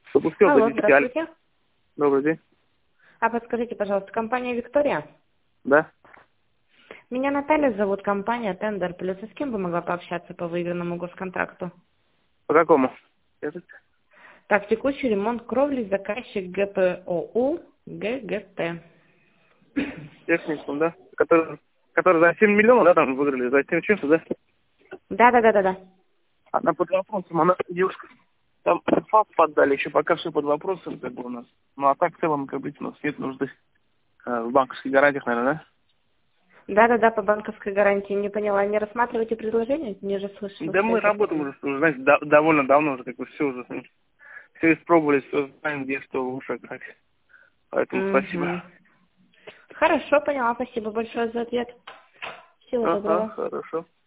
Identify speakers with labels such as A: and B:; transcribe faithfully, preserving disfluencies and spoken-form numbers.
A: Чтобы успел
B: Алло,
A: до десяти. Аль-
B: здравствуйте.
A: Добрый день.
B: А подскажите, пожалуйста, компания «Виктория»?
A: Да?
B: Меня Наталья зовут, компания «Тендер Плюс». А с кем бы могла пообщаться по выигранному госконтракту?
A: По какому? Этот?
B: Так, текущий ремонт кровли, заказчик ГПОУ ГГТ.
A: Техникум, да? Который, который за семь миллионов, да, там выиграли, за семь чем-то, да?
B: Да-да-да-да-да.
A: Она под вопросом, она девушка. Там факт поддали, еще пока все под вопросом, как бы у нас. Ну а так в целом, как бы, у нас нет нужды э, в банковских гарантиях, наверное, да?
B: Да-да-да, по банковской гарантии. Не поняла, не рассматриваете предложение? Не же слышала,
A: Да
B: что
A: мы
B: это
A: работаем
B: такое.
A: уже, уже, знаете, да- довольно давно уже, как бы все уже, все испробовали, все знаем, где что лучше, как. Поэтому спасибо.
B: Угу. Хорошо, поняла. Спасибо большое за ответ. Всего
A: Ага,
B: доброго.
A: хорошо.